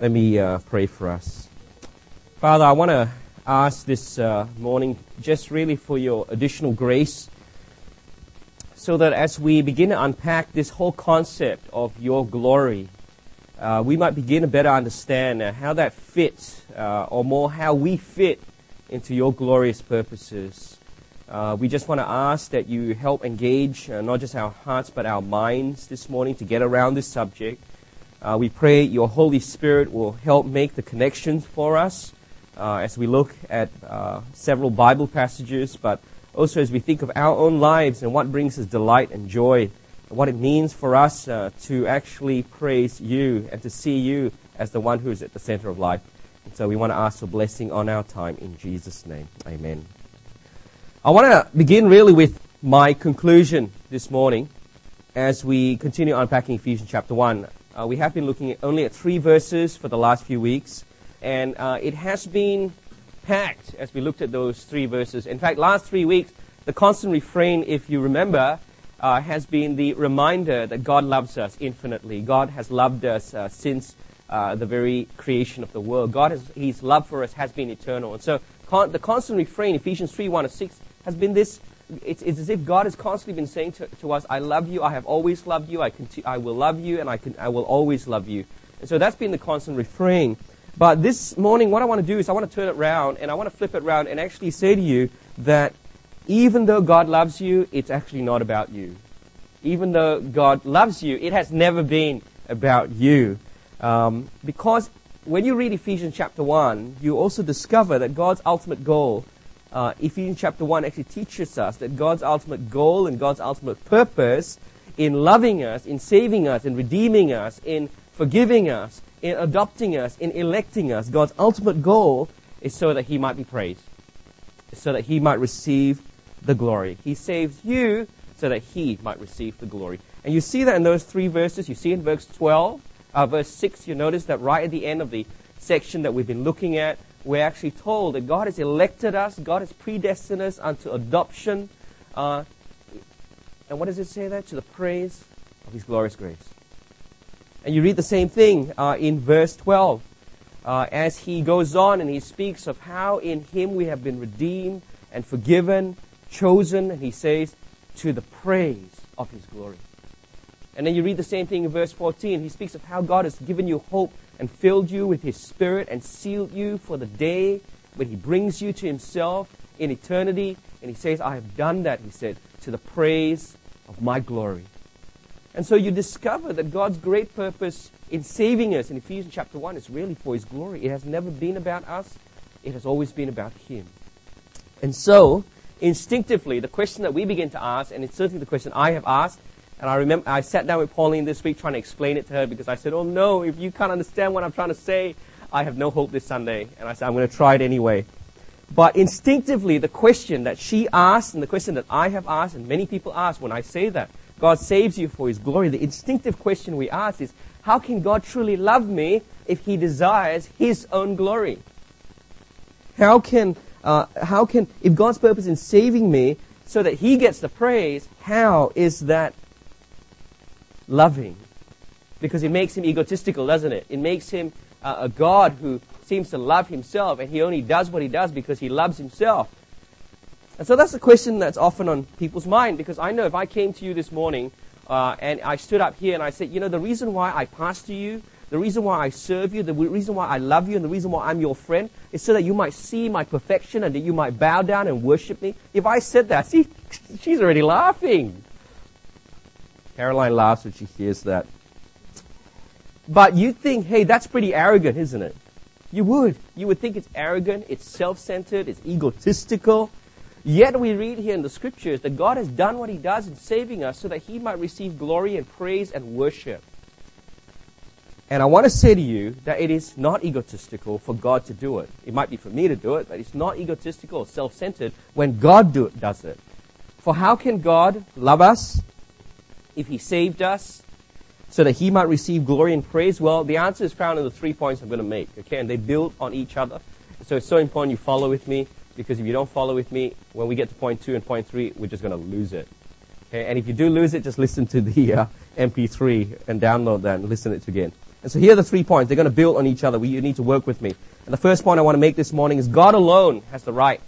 Let me pray for us. Father, I want to ask this morning just really for your additional grace so that as we begin to unpack this whole concept of your glory, we might begin to better understand how that fits, or more how we fit into your glorious purposes. We just want to ask that you help engage not just our hearts but our minds this morning to get around this subject. We pray your Holy Spirit will help make the connections for us as we look at several Bible passages, but also as we think of our own lives and what brings us delight and joy, and what it means for us to actually praise you and to see you as the one who is at the center of life. And so we want to ask for blessing on our time in Jesus' name. Amen. I want to begin really with my conclusion this morning as we continue unpacking Ephesians chapter 1. We have been looking only at 3 verses for the last few weeks, and it has been packed as we looked at those 3 verses. In fact, last 3 weeks, the constant refrain, if you remember, has been the reminder that God loves us infinitely. God has loved us since the very creation of the world. His love for us has been eternal. And so the constant refrain, Ephesians 3:1-6, has been this. It's as if God has constantly been saying to us, I love you, I have always loved you, I will love you, and I will always love you. And so that's been the constant refrain. But this morning, what I want to do is I want to turn it around, and I want to flip it around and actually say to you that even though God loves you, it's actually not about you. Even though God loves you, it has never been about you. Because when you read Ephesians chapter 1, you also discover that God's ultimate goal, Ephesians chapter 1 actually teaches us that God's ultimate goal and God's ultimate purpose in loving us, in saving us, in redeeming us, in forgiving us, in adopting us, in electing us, God's ultimate goal is so that He might be praised, so that He might receive the glory. He saves you so that He might receive the glory. And you see that in those 3 verses. You see in verse 6, you notice that right at the end of the section that we've been looking at, we're actually told that God has elected us, God has predestined us unto adoption. And what does it say there? To the praise of His glorious grace. And you read the same thing in verse 12. As he goes on and he speaks of how in Him we have been redeemed and forgiven, chosen, and he says, to the praise of His glory. And then you read the same thing in verse 14. He speaks of how God has given you hope and filled you with His Spirit and sealed you for the day when He brings you to Himself in eternity. And He says, I have done that, He said, to the praise of my glory. And so you discover that God's great purpose in saving us in Ephesians chapter 1 is really for His glory. It has never been about us. It has always been about Him. And so, instinctively, the question that we begin to ask, and it's certainly the question I have asked, and I remember I sat down with Pauline this week trying to explain it to her because I said, oh no, if you can't understand what I'm trying to say, I have no hope this Sunday. And I said, I'm going to try it anyway. But instinctively, the question that she asked and the question that I have asked and many people ask when I say that God saves you for His glory, the instinctive question we ask is, how can God truly love me if He desires His own glory? How can, if God's purpose in saving me so that He gets the praise, how is that loving? Because it makes Him egotistical, doesn't it? It makes Him a God who seems to love Himself, and He only does what He does because He loves Himself. And so that's the question that's often on people's mind, because I know if I came to you this morning and I stood up here and I said, the reason why I pastor you, the reason why I serve you, the reason why I love you, and the reason why I'm your friend is so that you might see my perfection and that you might bow down and worship me. If I said that, see, she's already laughing. Caroline laughs when she hears that. But you'd think, hey, that's pretty arrogant, isn't it? You would. You would think it's arrogant, it's self-centered, it's egotistical. Yet we read here in the Scriptures that God has done what He does in saving us so that He might receive glory and praise and worship. And I want to say to you that it is not egotistical for God to do it. It might be for me to do it, but it's not egotistical or self-centered when God does it. For how can God love us if He saved us so that He might receive glory and praise? Well, the answer is found in the 3 points I'm going to make, okay? And they build on each other. So it's so important you follow with me, because if you don't follow with me, when we get to point 2 and point 3, we're just going to lose it. Okay? And if you do lose it, just listen to the MP3 and download that and listen to it again. And so here are the 3 points. They're going to build on each other. You need to work with me. And the first point I want to make this morning is God alone has the right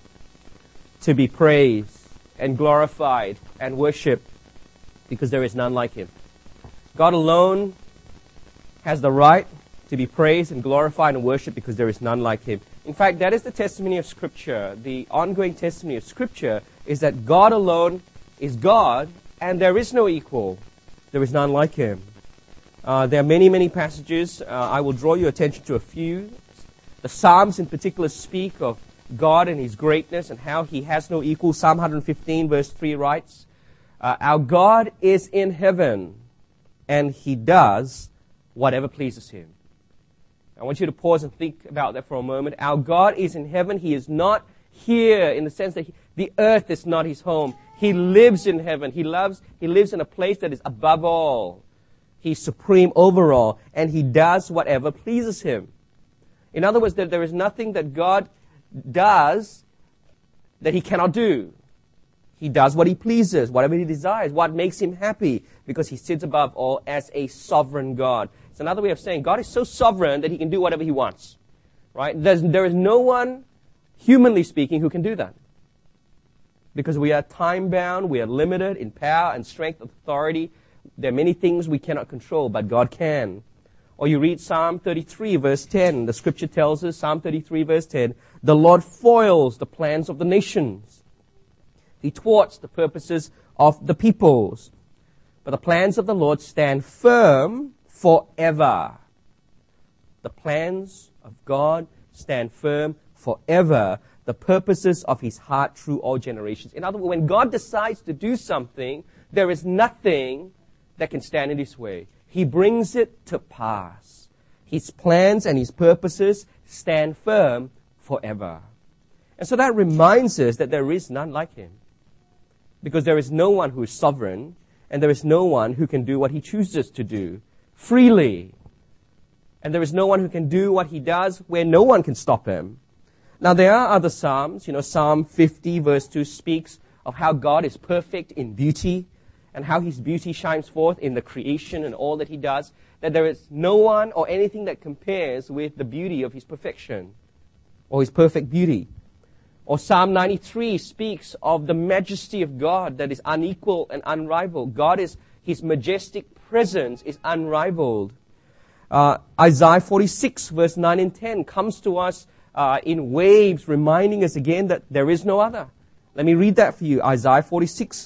to be praised and glorified and worshipped because there is none like Him. God alone has the right to be praised and glorified and worshipped because there is none like Him. In fact, that is the testimony of Scripture. The ongoing testimony of Scripture is that God alone is God and there is no equal. There is none like Him. There are many, many passages. I will draw your attention to a few. The Psalms in particular speak of God and His greatness and how He has no equal. Psalm 115 verse 3 writes, our God is in heaven and He does whatever pleases Him. I want you to pause and think about that for a moment. Our God is in heaven. He is not here in the sense that the earth is not His home. He lives in heaven. He lives in a place that is above all. He's supreme over all, and He does whatever pleases Him. In other words, that there is nothing that God does that He cannot do. He does what He pleases, whatever He desires, what makes Him happy, because He sits above all as a sovereign God. It's another way of saying God is so sovereign that He can do whatever He wants. Right? There is no one, humanly speaking, who can do that. Because we are time-bound, we are limited in power and strength of authority. There are many things we cannot control, but God can. Or you read Psalm 33 verse 10. The Scripture tells us, Psalm 33 verse 10, the Lord foils the plans of the nations. He thwarts the purposes of the peoples. But the plans of the Lord stand firm forever. The plans of God stand firm forever. The purposes of His heart through all generations. In other words, when God decides to do something, there is nothing that can stand in His way. He brings it to pass. His plans and His purposes stand firm forever. And so that reminds us that there is none like Him. Because there is no one who is sovereign, and there is no one who can do what He chooses to do freely. And there is no one who can do what He does where no one can stop Him. Now there are other Psalms. Psalm 50 verse 2 speaks of how God is perfect in beauty and how His beauty shines forth in the creation and all that He does, that there is no one or anything that compares with the beauty of His perfection or His perfect beauty. Or Psalm 93 speaks of the majesty of God that is unequal and unrivaled. His majestic presence is unrivaled. Isaiah 46 verse 9 and 10 comes to us in waves, reminding us again that there is no other. Let me read that for you. Isaiah 46.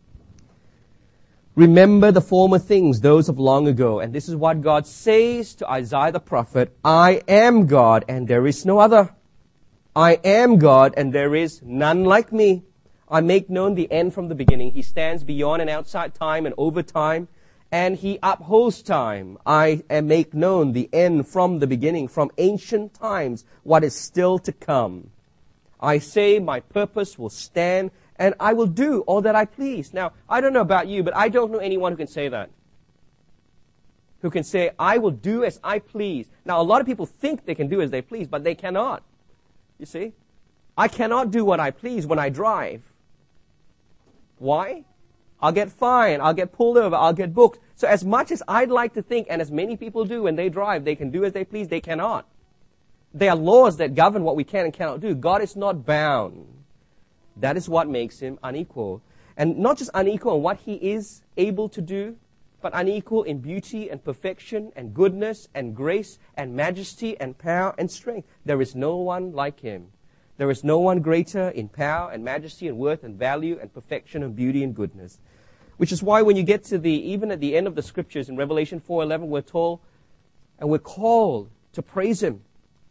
Remember the former things, those of long ago. And this is what God says to Isaiah the prophet. I am God and there is no other. I am God and there is none like me. I make known the end from the beginning. He stands beyond and outside time and over time, and He upholds time. I make known the end from the beginning, from ancient times, what is still to come. I say my purpose will stand, and I will do all that I please. Now, I don't know about you, but I don't know anyone who can say that. Who can say, I will do as I please. Now, a lot of people think they can do as they please, but they cannot. You see? I cannot do what I please when I drive. Why? I'll get fined, I'll get pulled over, I'll get booked. So as much as I'd like to think, and as many people do when they drive, they can do as they please, they cannot. There are laws that govern what we can and cannot do. God is not bound. That is what makes Him unequal. And not just unequal in what He is able to do, but unequal in beauty and perfection and goodness and grace and majesty and power and strength. There is no one like Him. There is no one greater in power and majesty and worth and value and perfection and beauty and goodness. Which is why when you get to even at the end of the Scriptures in Revelation 4:11, we're told and we're called to praise Him.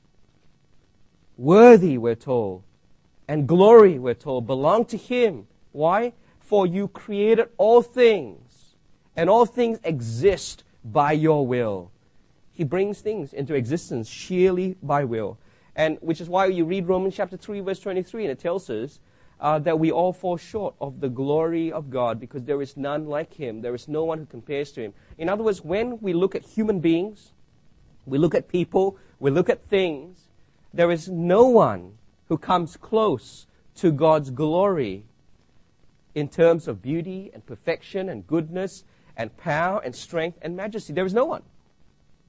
Worthy, we're told, and glory, we're told, belong to Him. Why? For you created all things, and all things exist by your will. He brings things into existence sheerly by will. And which is why you read Romans chapter 3, verse 23, and it tells us that we all fall short of the glory of God because there is none like Him. There is no one who compares to Him. In other words, when we look at human beings, we look at people, we look at things, there is no one who comes close to God's glory in terms of beauty and perfection and goodness and power and strength and majesty. There is no one.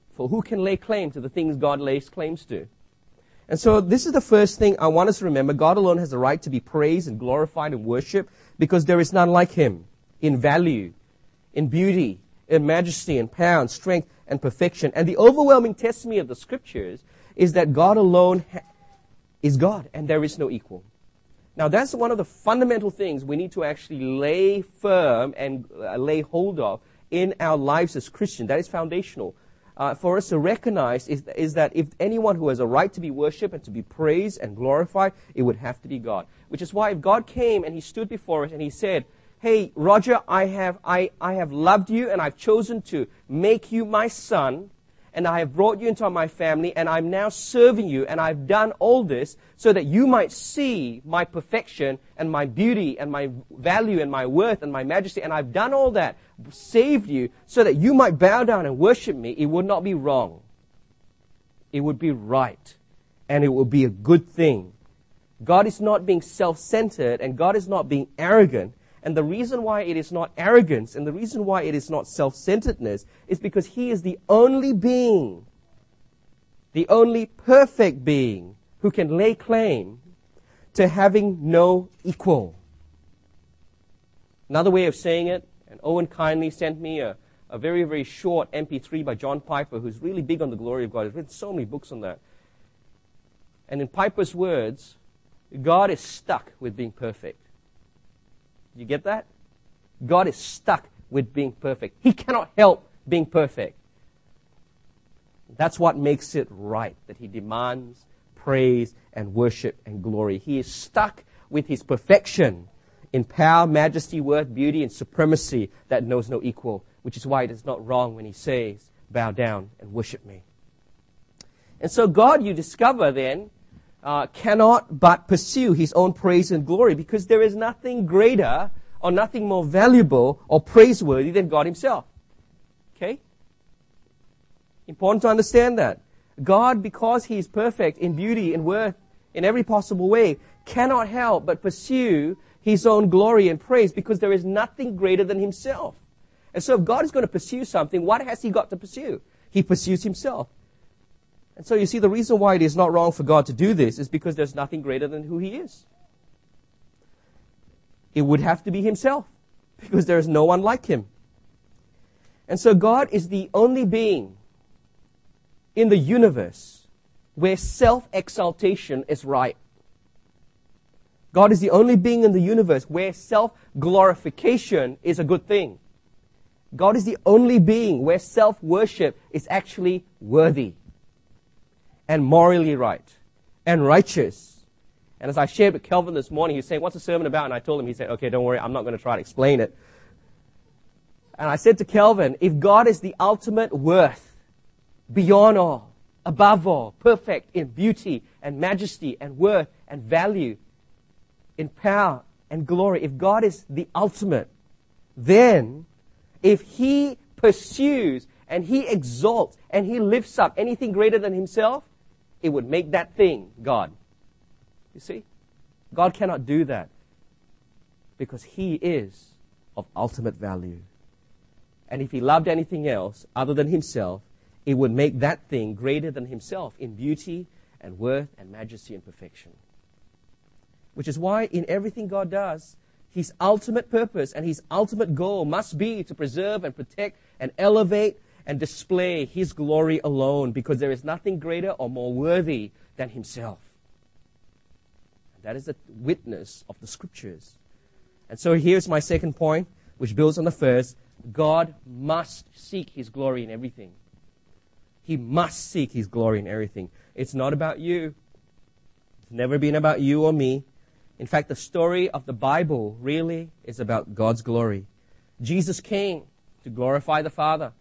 For who can lay claim to the things God lays claims to? And so this is the first thing I want us to remember. God alone has the right to be praised and glorified and worshipped because there is none like Him in value, in beauty, in majesty, in power, and strength, and perfection. And the overwhelming testimony of the Scriptures is that God alone is God and there is no equal. Now that's one of the fundamental things we need to actually lay firm and lay hold of in our lives as Christians. That is foundational. For us to recognize is that if anyone who has a right to be worshipped and to be praised and glorified, it would have to be God. Which is why if God came and He stood before us and He said, hey, Roger, I have loved you and I've chosen to make you my son and I have brought you into my family and I'm now serving you and I've done all this so that you might see my perfection and my beauty and my value and my worth and my majesty, and I've done all that, saved you so that you might bow down and worship me. It would not be wrong. It would be right and it would be a good thing. God is not being self-centered and God is not being arrogant. And the reason why it is not arrogance and the reason why it is not self-centeredness is because He is the only being, the only perfect being who can lay claim to having no equal. Another way of saying it, and Owen kindly sent me a very, very short MP3 by John Piper, who's really big on the glory of God. He's written so many books on that. And in Piper's words, God is stuck with being perfect. You get that? God is stuck with being perfect. He cannot help being perfect. That's what makes it right, that He demands praise and worship and glory. He is stuck with His perfection in power, majesty, worth, beauty, and supremacy that knows no equal, which is why it is not wrong when He says, bow down and worship me. And so God, you discover then, cannot but pursue His own praise and glory because there is nothing greater or nothing more valuable or praiseworthy than God Himself. Okay? Important to understand that. God, because He is perfect in beauty and worth in every possible way, cannot help but pursue His own glory and praise because there is nothing greater than Himself. And so if God is going to pursue something, what has He got to pursue? He pursues Himself. And so you see, the reason why it is not wrong for God to do this is because there's nothing greater than who He is. It would have to be Himself because there is no one like Him. And so God is the only being in the universe where self-exaltation is right. God is the only being in the universe where self-glorification is a good thing. God is the only being where self-worship is actually worthy and morally right and righteous. And as I shared with Kelvin this morning, he was saying, what's the sermon about? And I told him, he said, okay, don't worry, I'm not going to try to explain it. And I said to Kelvin, if God is the ultimate worth, beyond all, above all, perfect in beauty and majesty and worth and value, in power and glory, if God is the ultimate, then if He pursues and He exalts and He lifts up anything greater than Himself, it would make that thing God. You see? God cannot do that because He is of ultimate value. And if He loved anything else other than Himself, it would make that thing greater than Himself in beauty and worth and majesty and perfection. Which is why in everything God does, His ultimate purpose and His ultimate goal must be to preserve and protect and elevate and display His glory alone, because there is nothing greater or more worthy than Himself. That is the witness of the Scriptures. And so here's my second point, which builds on the first. God must seek His glory in everything. He must seek His glory in everything. It's not about you. It's never been about you or me. In fact, the story of the Bible really is about God's glory. Jesus came to glorify the Father.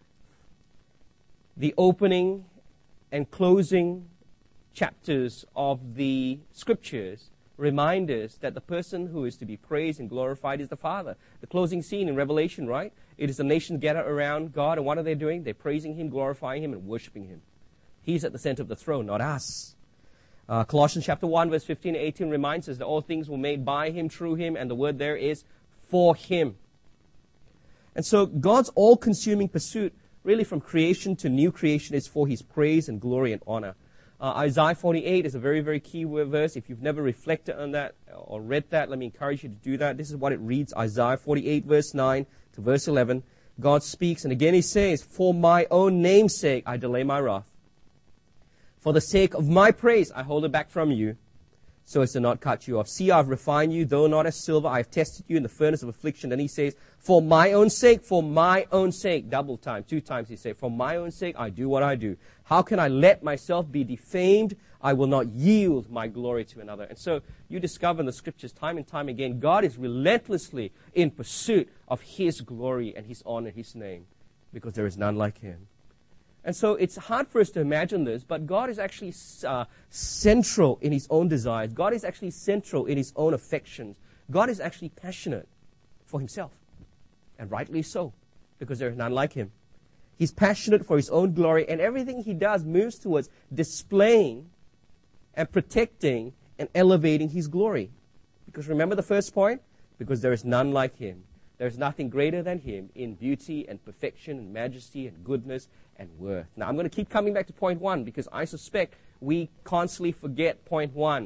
The opening and closing chapters of the Scriptures remind us that the person who is to be praised and glorified is the Father. The closing scene in Revelation, right? It is the nations gathered around God, and what are they doing? They're praising Him, glorifying Him, and worshiping Him. He's at the center of the throne, not us. Colossians chapter 1, verse 15 and 18 reminds us that all things were made by Him, through Him, and the word there is for Him. And so God's all-consuming pursuit really from creation to new creation is for His praise and glory and honor. Isaiah 48 is a very, very key verse. If you've never reflected on that or read that, let me encourage you to do that. This is what it reads, Isaiah 48 verse 9 to verse 11. God speaks, and again He says, "For my own name's sake I delay my wrath. For the sake of my praise I hold it back from you, so as to not cut you off. See, I've refined you, though not as silver. I have tested you in the furnace of affliction." And He says, for my own sake, double time, 2 times He said, "For my own sake I do what I do. How can I let myself be defamed? I will not yield my glory to another." And so you discover in the Scriptures time and time again, God is relentlessly in pursuit of His glory and His honor, His name, because there is none like Him. And so it's hard for us to imagine this, but God is actually central in His own desires. God is actually central in His own affections. God is actually passionate for Himself, and rightly so, because there is none like Him. He's passionate for His own glory, and everything He does moves towards displaying and protecting and elevating His glory. Because remember the first point? Because there is none like Him. There is nothing greater than Him in beauty and perfection and majesty and goodness and worth. Now, I'm going to keep coming back to point 1 because I suspect we constantly forget point 1.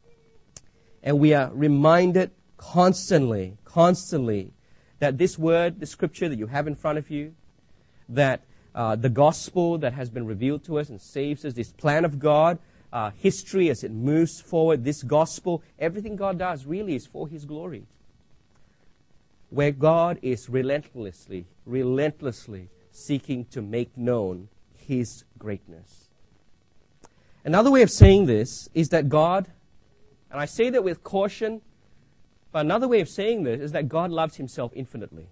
And we are reminded constantly that this word, the Scripture that you have in front of you, that the gospel that has been revealed to us and saves us, this plan of God, history as it moves forward, this gospel, everything God does really is for His glory. Where God is relentlessly seeking to make known His greatness. Another way of saying this is that God, and I say that with caution, but another way of saying this is that God loves Himself infinitely.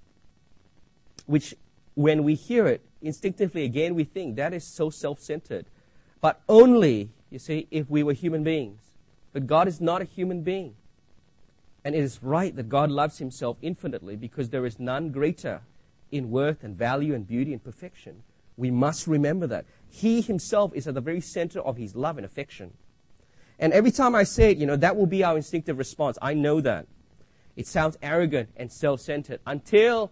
Which, when we hear it, instinctively again we think that is so self-centered. But only, you see, if we were human beings. But God is not a human being. And it is right that God loves Himself infinitely because there is none greater in worth and value and beauty and perfection. We must remember that. He Himself is at the very center of His love and affection. And every time I say it, that will be our instinctive response. I know that. It sounds arrogant and self-centered until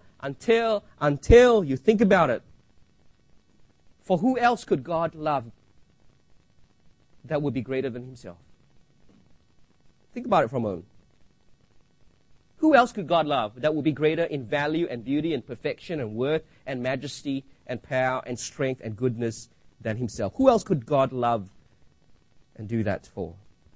you think about it. For who else could God love that would be greater than Himself? Think about it for a moment. Who else could God love that would be greater in value and beauty and perfection and worth and majesty and power and strength and goodness than Himself? Who else could God love and do that for?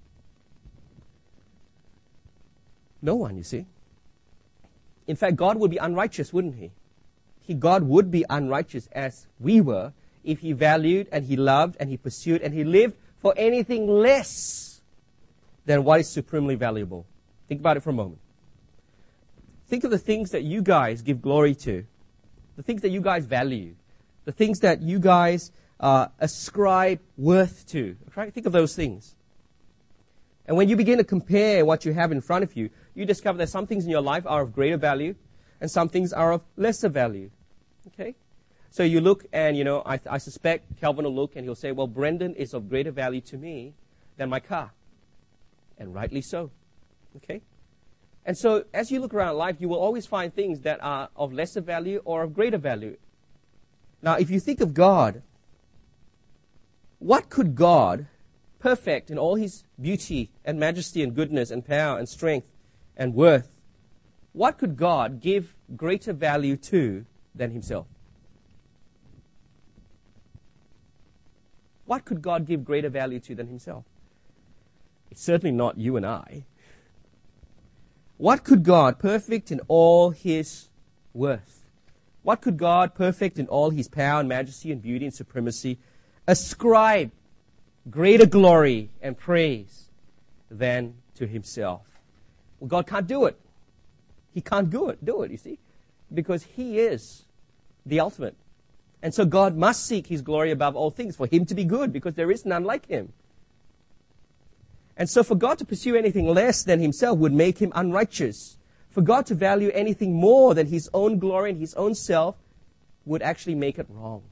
No one, you see. In fact, God would be unrighteous, wouldn't He? God would be unrighteous as we were if He valued and He loved and He pursued and He lived for anything less than what is supremely valuable. Think about it for a moment. Think of the things that you guys give glory to, the things that you guys value, the things that you guys ascribe worth to. Right? Think of those things. And when you begin to compare what you have in front of you, you discover that some things in your life are of greater value and some things are of lesser value. Okay? So you look and, I suspect Calvin will look and he'll say, well, Brendan is of greater value to me than my car. And rightly so. Okay? And so as you look around life, you will always find things that are of lesser value or of greater value. Now, if you think of God, what could God, perfect in all His beauty and majesty and goodness and power and strength and worth, what could God give greater value to than Himself? What could God give greater value to than Himself? It's certainly not you and I. What could God, perfect in all His worth, what could God, perfect in all His power and majesty and beauty and supremacy, ascribe greater glory and praise than to Himself? Well, God can't do it. He can't do it, you see, because He is the ultimate. And so God must seek His glory above all things for Him to be good, because there is none like Him. And so for God to pursue anything less than Himself would make Him unrighteous. For God to value anything more than His own glory and His own self would actually make it wrong.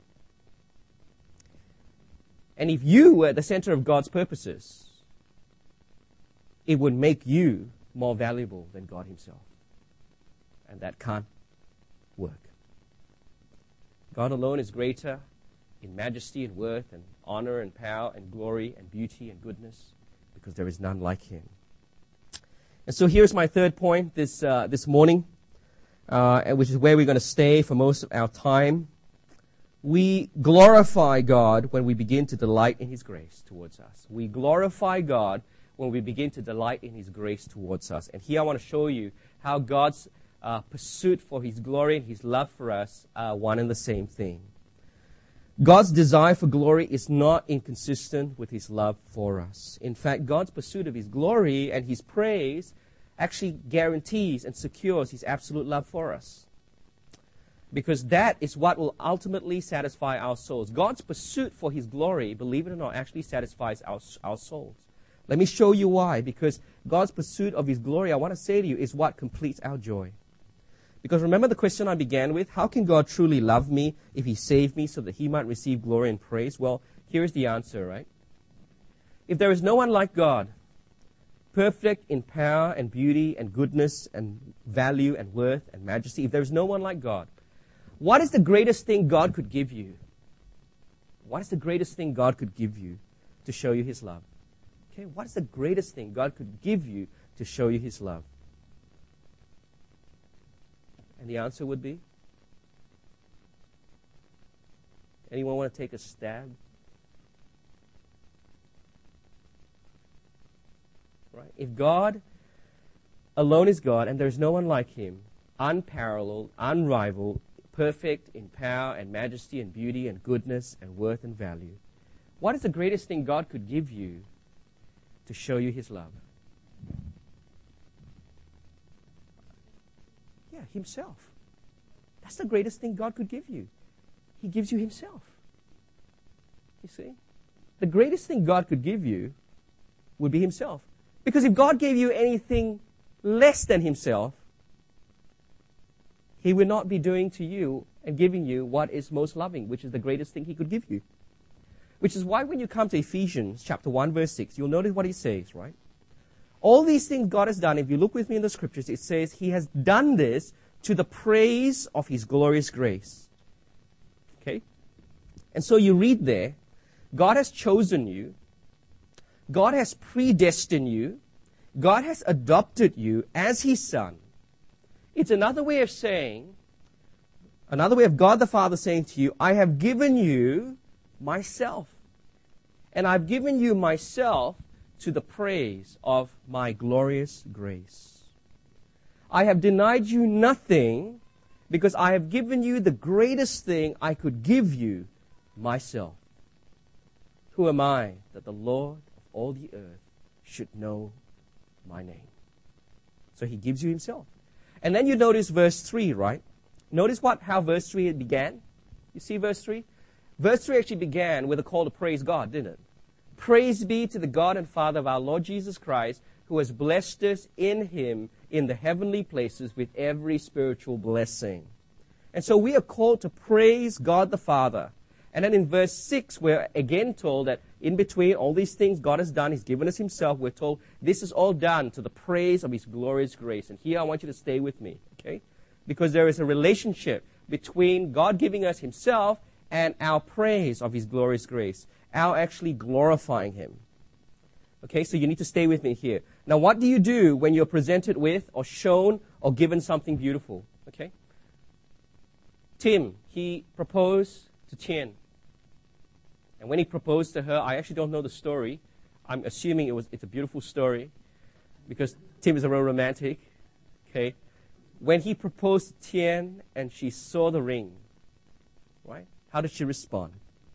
And if you were at the center of God's purposes, it would make you more valuable than God Himself. And that can't work. God alone is greater in majesty and worth and honor and power and glory and beauty and goodness, because there is none like him. And so here's my third point this morning, which is where we're going to stay for most of our time. We glorify God when we begin to delight in his grace towards us. We glorify God when we begin to delight in his grace towards us. And here I want to show you how God's pursuit for his glory and his love for us are one and the same thing. God's desire for glory is not inconsistent with his love for us. In fact, God's pursuit of his glory and his praise actually guarantees and secures his absolute love for us. Because that is what will ultimately satisfy our souls. God's pursuit for his glory, believe it or not, actually satisfies our souls. Let me show you why. Because God's pursuit of his glory, I want to say to you, is what completes our joy. Because remember the question I began with? How can God truly love me if he saved me so that he might receive glory and praise? Well, here's the answer, right? If there is no one like God, perfect in power and beauty and goodness and value and worth and majesty, if there is no one like God, what is the greatest thing God could give you? What is the greatest thing God could give you to show you his love? Okay, what is the greatest thing God could give you to show you his love? And the answer would be? Anyone want to take a stab? Right? If God alone is God and there's no one like him, unparalleled, unrivaled, perfect in power and majesty and beauty and goodness and worth and value, what is the greatest thing God could give you to show you his love? Yeah, himself. That's the greatest thing God could give you. He gives you himself. You see? The greatest thing God could give you would be himself. Because if God gave you anything less than himself, he would not be doing to you and giving you what is most loving, which is the greatest thing he could give you. Which is why when you come to Ephesians chapter 1 verse 6, you'll notice what he says, right? All these things God has done, if you look with me in the scriptures, it says he has done this to the praise of his glorious grace. Okay? And so you read there, God has chosen you, God has predestined you, God has adopted you as his son. It's another way of saying, another way of God the Father saying to you, I have given you myself. And I've given you myself to the praise of my glorious grace. I have denied you nothing because I have given you the greatest thing I could give you, myself. Who am I that the Lord of all the earth should know my name? So he gives you himself. And then you notice verse 3, right? Notice how verse 3 began. You see verse 3? Verse 3 actually began with a call to praise God, didn't it? Praise be to the God and Father of our Lord Jesus Christ, who has blessed us in him in the heavenly places with every spiritual blessing. And so we are called to praise God the Father. And then in verse 6, we're again told that in between all these things God has done, he's given us himself. We're told this is all done to the praise of his glorious grace. And here I want you to stay with me, okay? Because there is a relationship between God giving us himself and our praise of his glorious grace. Our actually glorifying him. Okay, so you need to stay with me here. Now, what do you do when you're presented with or shown or given something beautiful? Okay? Tim, he proposed to Tian. And when he proposed to her, I actually don't know the story. I'm assuming it's a beautiful story because Tim is a real romantic. Okay? When he proposed to Tian and she saw the ring, right? How did she respond?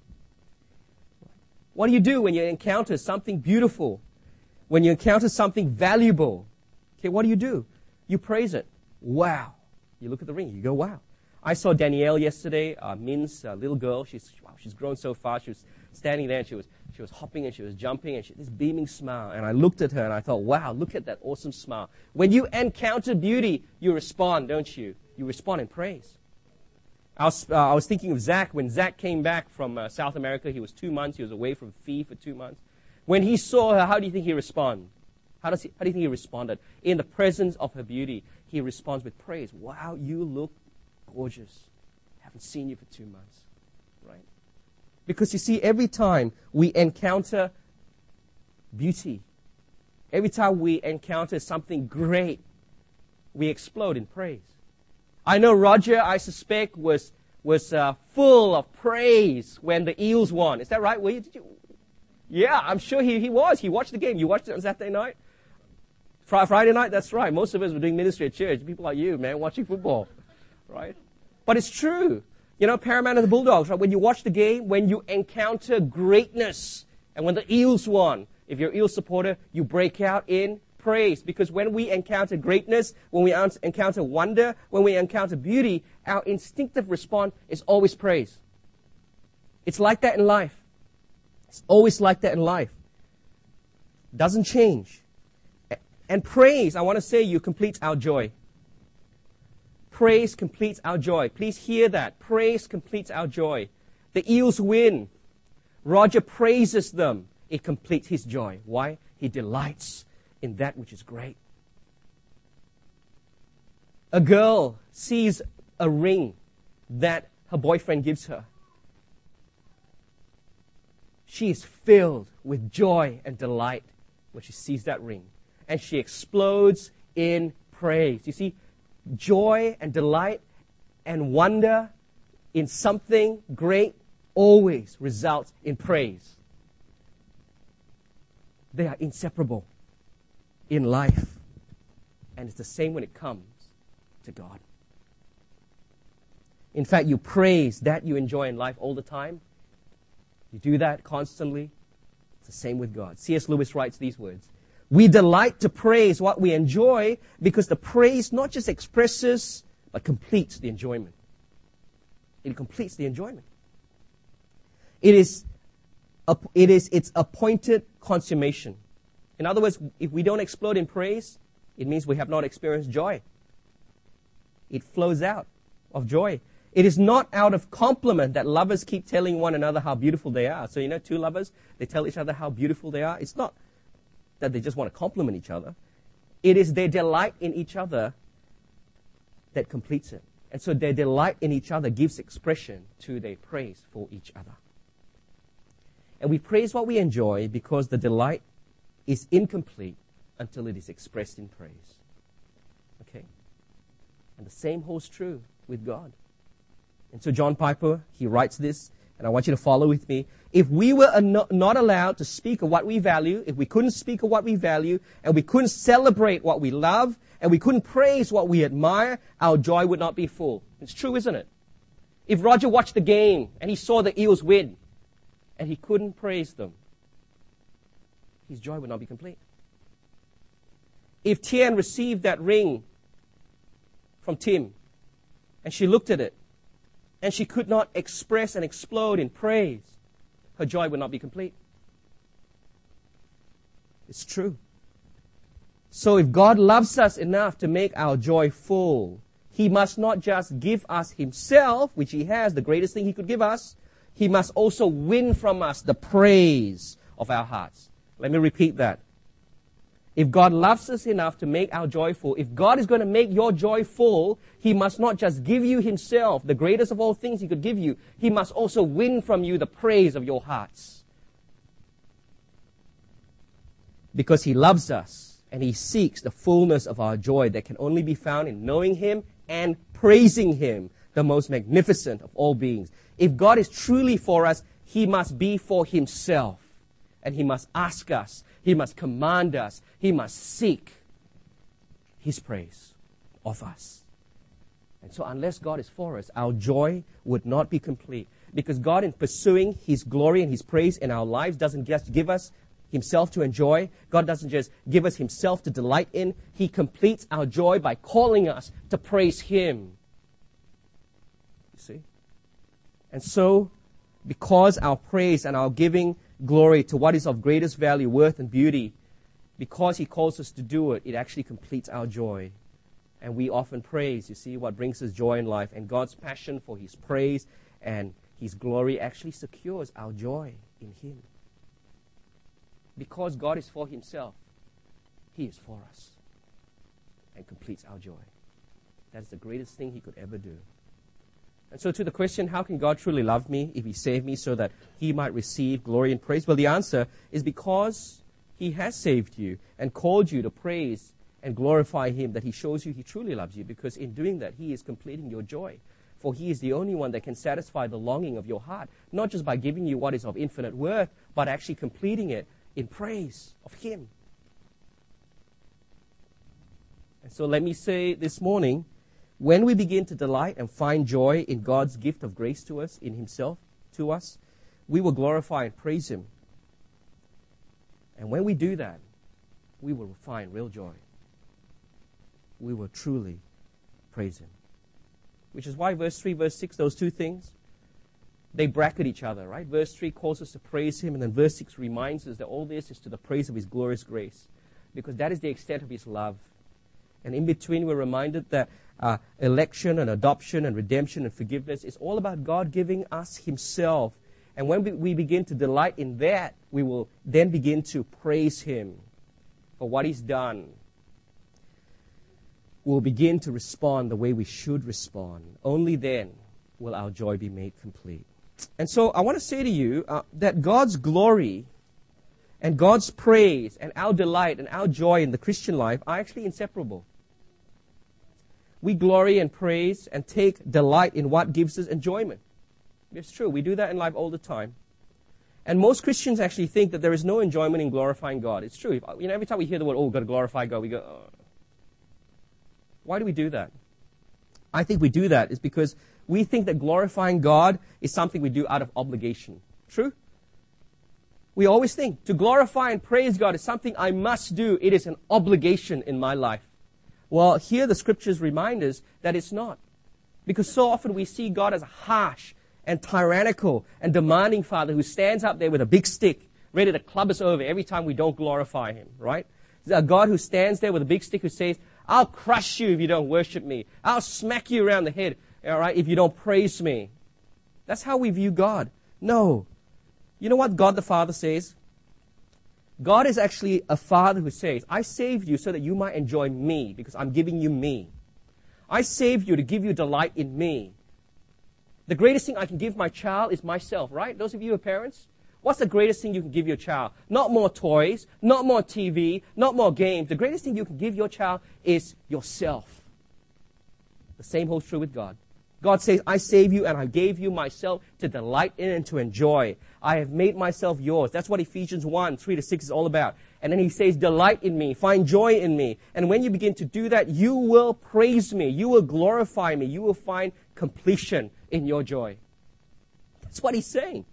What do you do when you encounter something beautiful? When you encounter something valuable? Okay, what do? You praise it. Wow. You look at the ring, you go, wow. I saw Danielle yesterday, Min's little girl. She's grown so fast. She was standing there and she was hopping and she was jumping and she had this beaming smile. And I looked at her and I thought, wow, look at that awesome smile. When you encounter beauty, you respond, don't you? You respond in praise. I was thinking of Zach. When Zach came back from South America, he was 2 months. He was away from Fee for 2 months. When he saw her, how do you think he responded? How do you think he responded? In the presence of her beauty, he responds with praise. Wow, you look gorgeous. Haven't seen you for 2 months, right? Because you see, every time we encounter beauty, every time we encounter something great, we explode in praise. I know Roger, I suspect, was full of praise when the Eels won. Is that right? Yeah, I'm sure he was. He watched the game. You watched it on Saturday night? Friday night? That's right. Most of us were doing ministry at church. People like you, man, watching football, right? But it's true. You know, Paramount and the Bulldogs, right? When you watch the game, when you encounter greatness, and when the Eels won, if you're an Eels supporter, you break out in praise. Because when we encounter greatness, when we encounter wonder, when we encounter beauty, our instinctive response is always praise. It's like that in life. It's always like that in life. Doesn't change. And praise, I want to say, you complete our joy. Praise completes our joy. Please hear that. Praise completes our joy. The Eels win. Roger praises them. It completes his joy. Why? He delights in that which is great. A girl sees a ring that her boyfriend gives her. She is filled with joy and delight when she sees that ring. And she explodes in praise. You see, joy and delight and wonder in something great always results in praise. They are inseparable in life. And it's the same when it comes to God. In fact, you praise that you enjoy in life all the time. You do that constantly. It's the same with God. C.S. Lewis writes these words. We delight to praise what we enjoy because the praise not just expresses, but completes the enjoyment. It completes the enjoyment. It's appointed consummation. In other words, if we don't explode in praise, it means we have not experienced joy. It flows out of joy. It is not out of compliment that lovers keep telling one another how beautiful they are. So, you know, two lovers, they tell each other how beautiful they are. It's not that they just want to compliment each other. It is their delight in each other that completes it. And so their delight in each other gives expression to their praise for each other. And we praise what we enjoy because the delight is incomplete until it is expressed in praise. Okay? And the same holds true with God. And so John Piper, he writes this, and I want you to follow with me. If we were not allowed to speak of what we value, if we couldn't speak of what we value, and we couldn't celebrate what we love, and we couldn't praise what we admire, our joy would not be full. It's true, isn't it? If Roger watched the game, and he saw the Eels win, and he couldn't praise them, his joy would not be complete. If Tian received that ring from Tim, and she looked at it, and she could not express and explode in praise, her joy would not be complete. It's true. So if God loves us enough to make our joy full, He must not just give us Himself, which He has, the greatest thing He could give us, He must also win from us the praise of our hearts. Let me repeat that. If God loves us enough to make our joy full, if God is going to make your joy full, He must not just give you Himself, the greatest of all things He could give you. He must also win from you the praise of your hearts. Because He loves us and He seeks the fullness of our joy that can only be found in knowing Him and praising Him, the most magnificent of all beings. If God is truly for us, He must be for Himself. And He must ask us, He must command us, He must seek His praise of us. And so unless God is for us, our joy would not be complete. Because God, in pursuing His glory and His praise in our lives, doesn't just give us Himself to enjoy. God doesn't just give us Himself to delight in. He completes our joy by calling us to praise Him. You see? And so, because our praise and our giving glory to what is of greatest value, worth, and beauty, because He calls us to do it, it actually completes our joy. And we often praise, you see, what brings us joy in life. And God's passion for His praise and His glory actually secures our joy in Him. Because God is for Himself, He is for us and completes our joy. That is the greatest thing He could ever do. And so to the question, how can God truly love me if He saved me so that He might receive glory and praise? Well, the answer is because He has saved you and called you to praise and glorify Him, that He shows you He truly loves you, because in doing that, He is completing your joy. For He is the only one that can satisfy the longing of your heart, not just by giving you what is of infinite worth, but actually completing it in praise of Him. And so let me say this morning, when we begin to delight and find joy in God's gift of grace to us, in Himself to us, we will glorify and praise Him. And when we do that, we will find real joy. We will truly praise Him. Which is why verse 3, verse 6, those two things, they bracket each other, right? Verse 3 calls us to praise Him, and then verse 6 reminds us that all this is to the praise of His glorious grace, because that is the extent of His love. And in between, we're reminded that election and adoption and redemption and forgiveness is all about God giving us Himself. And when we begin to delight in that, we will then begin to praise Him for what He's done. We'll begin to respond the way we should respond. Only then will our joy be made complete. And so I want to say to you that God's glory and God's praise and our delight and our joy in the Christian life are actually inseparable. We glory and praise and take delight in what gives us enjoyment. It's true. We do that in life all the time. And most Christians actually think that there is no enjoyment in glorifying God. It's true. Every time we hear the word, got to glorify God, we go, oh. Why do we do that? I think we do that is because we think that glorifying God is something we do out of obligation. True? We always think to glorify and praise God is something I must do. It is an obligation in my life. Well, here the scriptures remind us that it's not. Because so often we see God as a harsh and tyrannical and demanding Father who stands up there with a big stick, ready to club us over every time we don't glorify Him, right? A God who stands there with a big stick who says, I'll crush you if you don't worship me. I'll smack you around the head, all right, if you don't praise me. That's how we view God. No. You know what God the Father says? God is actually a Father who says, I saved you so that you might enjoy me because I'm giving you me. I saved you to give you delight in me. The greatest thing I can give my child is myself, right? Those of you who are parents, what's the greatest thing you can give your child? Not more toys, not more TV, not more games. The greatest thing you can give your child is yourself. The same holds true with God. God says, I saved you and I gave you myself to delight in and to enjoy. I have made myself yours. That's what Ephesians 1, 3-6 is all about. And then He says, delight in me, find joy in me. And when you begin to do that, you will praise me. You will glorify me. You will find completion in your joy. That's what He's saying.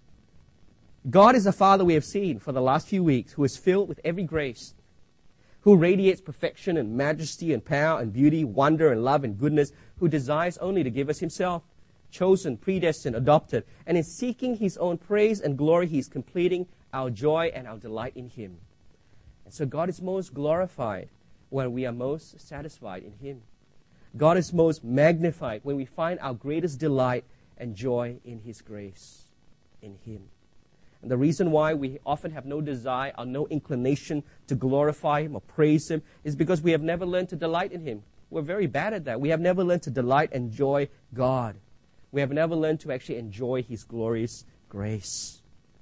God is a Father we have seen for the last few weeks who is filled with every grace, who radiates perfection and majesty and power and beauty, wonder and love and goodness, who desires only to give us Himself, chosen, predestined, adopted. And in seeking His own praise and glory, He is completing our joy and our delight in Him. And so God is most glorified when we are most satisfied in Him. God is most magnified when we find our greatest delight and joy in His grace, in Him. And the reason why we often have no desire or no inclination to glorify Him or praise Him is because we have never learned to delight in Him. We're very bad at that. We have never learned to delight and enjoy God. We have never learned to actually enjoy His glorious grace.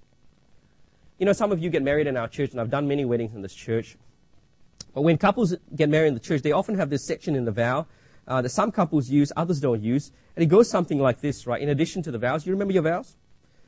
You know, some of you get married in our church, and I've done many weddings in this church. But when couples get married in the church, they often have this section in the vow that some couples use, others don't use. And it goes something like this, right? In addition to the vows, you remember your vows?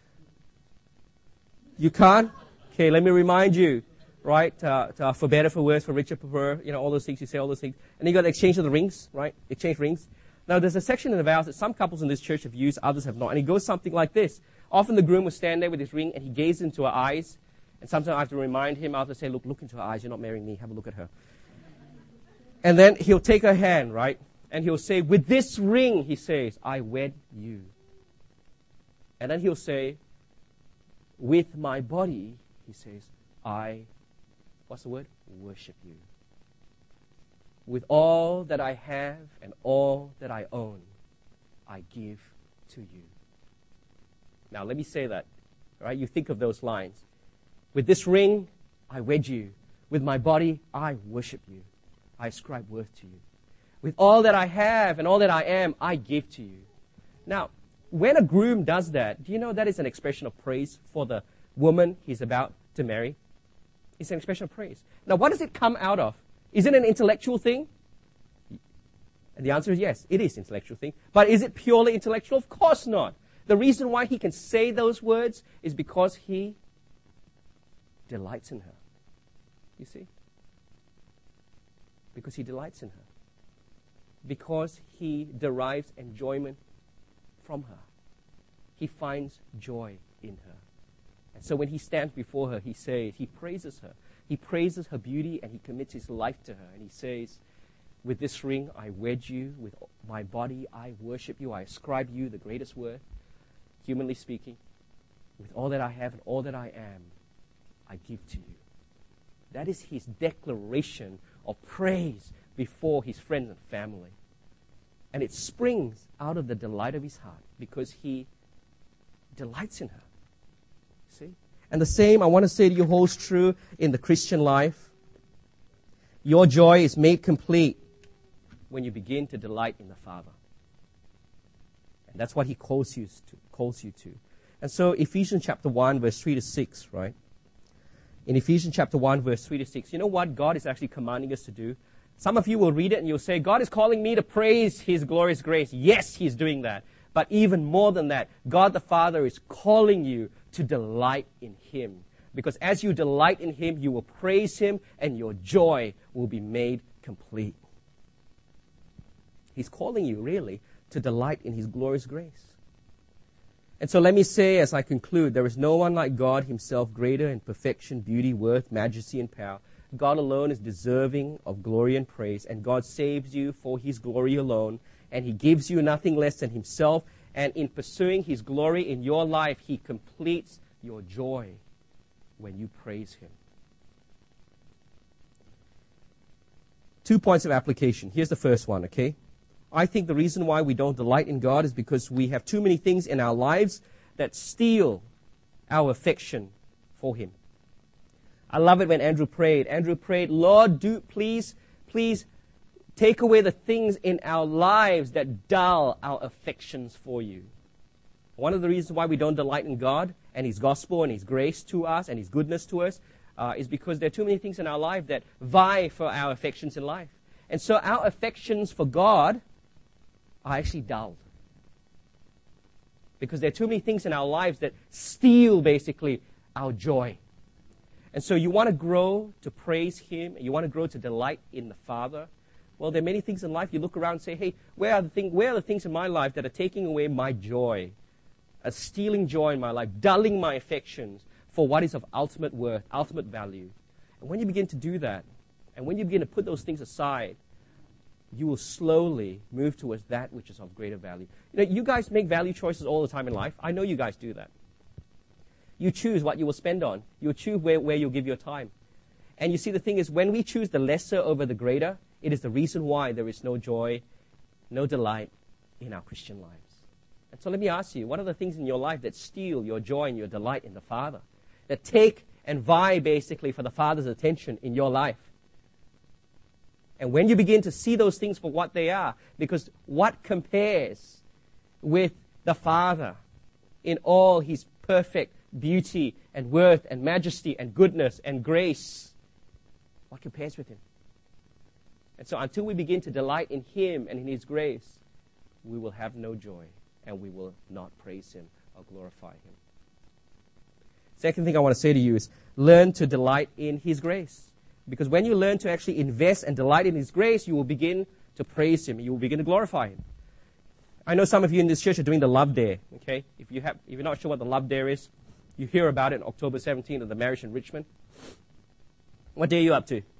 You can't? Okay, let me remind you, right? For better, for worse, for richer, for poorer, all those things, you say all those things. And then you got the exchange of the rings, right? Exchange rings. Now, there's a section in the vows that some couples in this church have used, others have not. And it goes something like this. Often the groom will stand there with his ring and he gazes into her eyes. And sometimes I have to remind him, I have to say, look into her eyes. You're not marrying me. Have a look at her. And then he'll take her hand, right? And he'll say, with this ring, he says, I wed you. And then he'll say, with my body, he says, what's the word? Worship you. With all that I have and all that I own, I give to you. Now, let me say that, right? You think of those lines. With this ring, I wed you. With my body, I worship you. I ascribe worth to you. With all that I have and all that I am, I give to you. Now, when a groom does that, do you know that is an expression of praise for the woman he's about to marry? It's an expression of praise. Now, what does it come out of? Is it an intellectual thing? And the answer is yes, it is an intellectual thing. But is it purely intellectual? Of course not. The reason why he can say those words is because he delights in her. You see? Because he delights in her. Because he derives enjoyment from her. He finds joy in her. And so when he stands before her, he praises her. He praises her beauty and he commits his life to her. And he says, with this ring I wed you, with my body I worship you, I ascribe you the greatest worth, humanly speaking. With all that I have and all that I am, I give to you. That is his declaration of praise before his friends and family. And it springs out of the delight of his heart because he delights in her. See? And the same, I want to say to you, holds true in the Christian life. Your joy is made complete when you begin to delight in the Father. And that's what he calls you to. And so Ephesians chapter 1, verse 3 to 6, right? In Ephesians chapter 1, verse 3 to 6, you know what God is actually commanding us to do? Some of you will read it and you'll say, God is calling me to praise his glorious grace. Yes, he's doing that. But even more than that, God the Father is calling you to delight in him. Because as you delight in him, you will praise him and your joy will be made complete. He's calling you, really, to delight in his glorious grace. And so let me say as I conclude, there is no one like God himself, greater in perfection, beauty, worth, majesty, and power. God alone is deserving of glory and praise, and God saves you for his glory alone, and he gives you nothing less than himself, and in pursuing his glory in your life, he completes your joy when you praise him. 2 points of application. Here's the first one, okay? I think the reason why we don't delight in God is because we have too many things in our lives that steal our affection for him. I love it when Andrew prayed. Andrew prayed, Lord, please take away the things in our lives that dull our affections for you. One of the reasons why we don't delight in God and his gospel and his grace to us and his goodness to us is because there are too many things in our life that vie for our affections in life. And so our affections for God are actually dulled. Because there are too many things in our lives that steal, basically, our joy. And so you want to grow to praise him, and you want to grow to delight in the Father. Well, there are many things in life. You look around and say, hey, where are the things in my life that are taking away my joy, are stealing joy in my life, dulling my affections for what is of ultimate worth, ultimate value? And when you begin to do that, and when you begin to put those things aside, you will slowly move towards that which is of greater value. You know, you guys make value choices all the time in life. I know you guys do that. You choose what you will spend on. You choose where you'll give your time. And you see, the thing is, when we choose the lesser over the greater, it is the reason why there is no joy, no delight in our Christian lives. And so let me ask you, what are the things in your life that steal your joy and your delight in the Father? That take and vie, basically, for the Father's attention in your life? And when you begin to see those things for what they are, because what compares with the Father in all his perfect beauty and worth and majesty and goodness and grace? What compares with him? And so until we begin to delight in him and in his grace, we will have no joy and we will not praise him or glorify him. Second thing I want to say to you is learn to delight in his grace. Because when you learn to actually invest and delight in his grace, you will begin to praise him. You will begin to glorify him. I know some of you in this church are doing the Love Dare. Okay, if you're not sure what the Love Dare is, you hear about it on October 17th at the Marriage Enrichment. What day are you up to?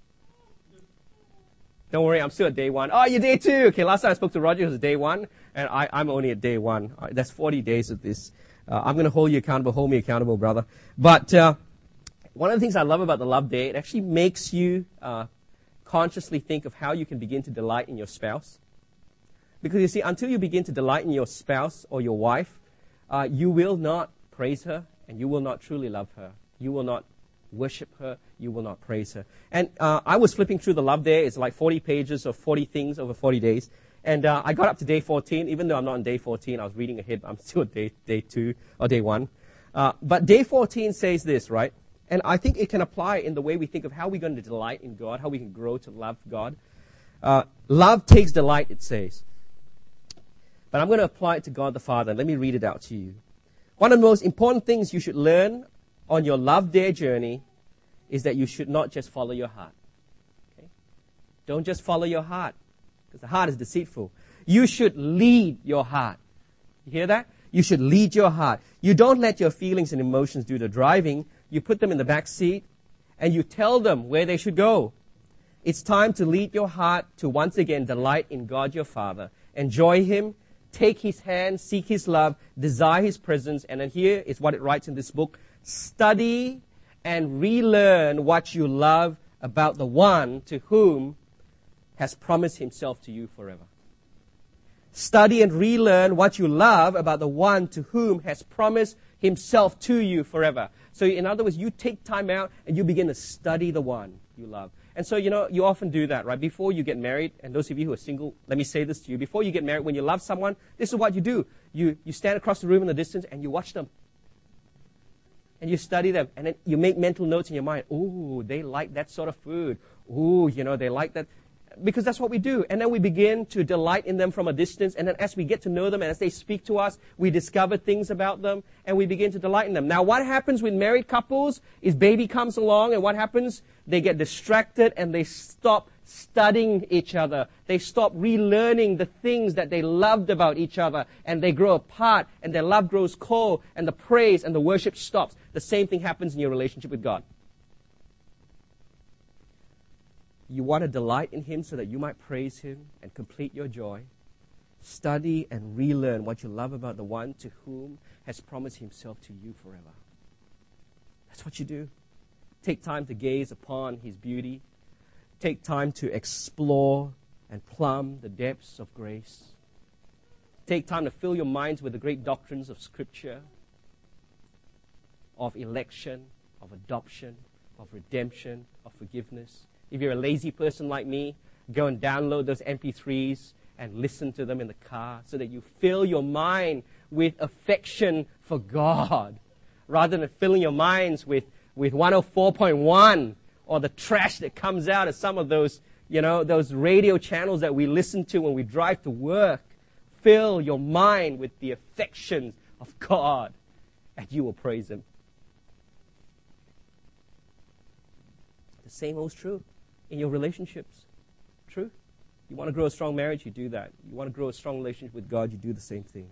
Don't worry, I'm still at day one. Oh, you're day two. Okay, last time I spoke to Roger, it was day one, and I'm only at day one. That's 40 days of this. I'm going to hold you accountable. Hold me accountable, brother. But one of the things I love about the Love Dare, it actually makes you consciously think of how you can begin to delight in your spouse. Because you see, until you begin to delight in your spouse or your wife, you will not praise her and you will not truly love her. You will not worship her. You will not praise her. And I was flipping through the Love Dare. It's like 40 pages of 40 things over 40 days. And I got up to day 14. Even though I'm not on day 14, I was reading ahead. I'm still at day 2 or day 1. But day 14 says this, right? And I think it can apply in the way we think of how we're going to delight in God, how we can grow to love God. Love takes delight, it says. But I'm going to apply it to God the Father. Let me read it out to you. One of the most important things you should learn on your love dare journey is that you should not just follow your heart. Okay? Don't just follow your heart, because the heart is deceitful. You should lead your heart. You hear that? You should lead your heart. You don't let your feelings and emotions do the driving. You put them in the back seat, and you tell them where they should go. It's time to lead your heart to once again delight in God your Father. Enjoy Him, take His hand, seek His love, desire His presence, and then here is what it writes in this book. Study and relearn what you love about the one to whom has promised Himself to you forever. Study and relearn what you love about the one to whom has promised Himself to you forever. So in other words, you take time out and you begin to study the one you love. And so, you often do that, right? Before you get married, and those of you who are single, let me say this to you. Before you get married, when you love someone, this is what you do. You stand across the room in the distance and you watch them. And you study them. And then you make mental notes in your mind. Ooh, they like that sort of food. Ooh, they like that. Because that's what we do. And then we begin to delight in them from a distance. And then as we get to know them and as they speak to us, we discover things about them and we begin to delight in them. Now, what happens with married couples is baby comes along, and what happens? They get distracted and they stop studying each other. They stop relearning the things that they loved about each other, and they grow apart, and their love grows cold, and the praise and the worship stops. The same thing happens in your relationship with God. You want to delight in Him so that you might praise Him and complete your joy. Study and relearn what you love about the one to whom has promised Himself to you forever. That's what you do. Take time to gaze upon His beauty. Take time to explore and plumb the depths of grace. Take time to fill your minds with the great doctrines of Scripture, of election, of adoption, of redemption, of forgiveness. If you're a lazy person like me, go and download those MP3s and listen to them in the car so that you fill your mind with affection for God rather than filling your minds with 104.1 or the trash that comes out of some of those, those radio channels that we listen to when we drive to work. Fill your mind with the affections of God and you will praise Him. The same holds true in your relationships. True? You want to grow a strong marriage, you do that. You want to grow a strong relationship with God, you do the same thing.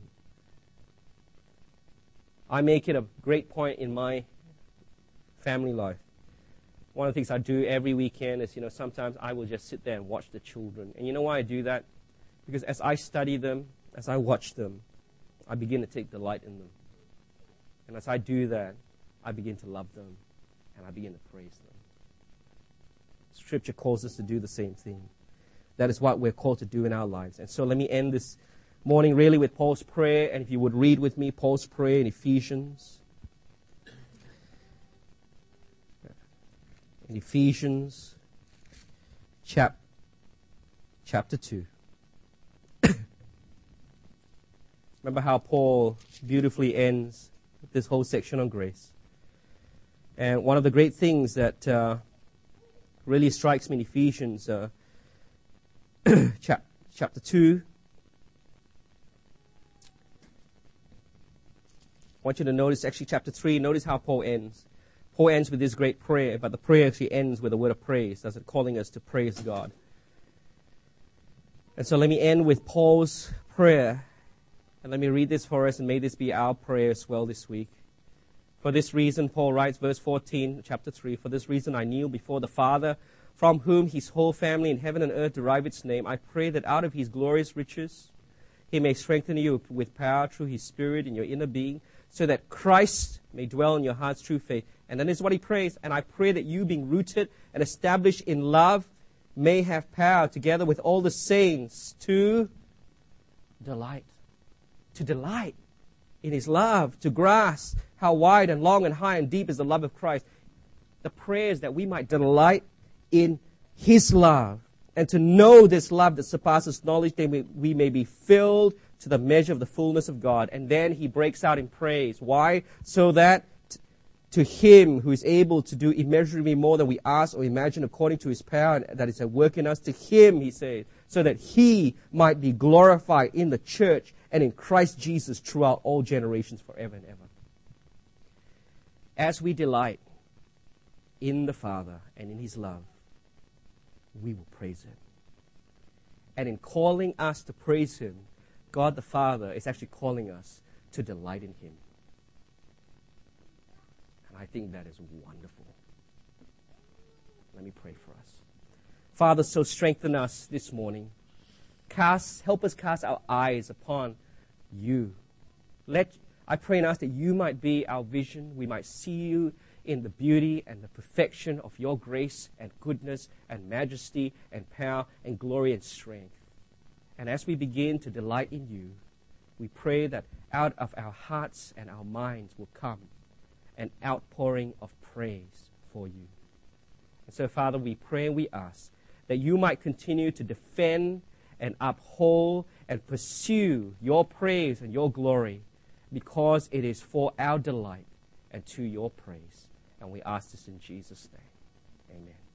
I make it a great point in my family life. One of the things I do every weekend is, sometimes I will just sit there and watch the children. And you know why I do that? Because as I study them, as I watch them, I begin to take delight in them. And as I do that, I begin to love them and I begin to praise them. Scripture calls us to do the same thing. That is what we're called to do in our lives. And so let me end this morning really with Paul's prayer. And if you would read with me Paul's prayer in Ephesians. In Ephesians chapter 2. Remember how Paul beautifully ends this whole section on grace. And one of the great things that really strikes me in Ephesians chapter 2. I want you to notice actually chapter 3. Notice how Paul ends. Paul ends with this great prayer, but the prayer actually ends with a word of praise. That's it, calling us to praise God. And so let me end with Paul's prayer. And let me read this for us, and may this be our prayer as well this week. For this reason, Paul writes, verse 14, chapter 3, for this reason I kneel before the Father, from whom His whole family in heaven and earth derive its name. I pray that out of His glorious riches He may strengthen you with power through His Spirit in your inner being, so that Christ may dwell in your hearts through faith. And then this is what he prays. And I pray that you, being rooted and established in love, may have power together with all the saints to delight. To delight in His love. To grasp how wide and long and high and deep is the love of Christ. The prayer is that we might delight in His love. And to know this love that surpasses knowledge, that we may be filled to the measure of the fullness of God. And then he breaks out in praise. Why? So that to him who is able to do immeasurably more than we ask or imagine according to his power that is at work in us, to him, he says, so that he might be glorified in the church and in Christ Jesus throughout all generations forever and ever. As we delight in the Father and in his love, we will praise him. And in calling us to praise him, God the Father is actually calling us to delight in him. And I think that is wonderful. Let me pray for us. Father, so strengthen us this morning. Help us cast our eyes upon you. I pray and ask that you might be our vision. We might see you in the beauty and the perfection of your grace and goodness and majesty and power and glory and strength. And as we begin to delight in you, we pray that out of our hearts and our minds will come an outpouring of praise for you. And so, Father, we pray and we ask that you might continue to defend and uphold and pursue your praise and your glory, because it is for our delight and to your praise. And we ask this in Jesus' name. Amen.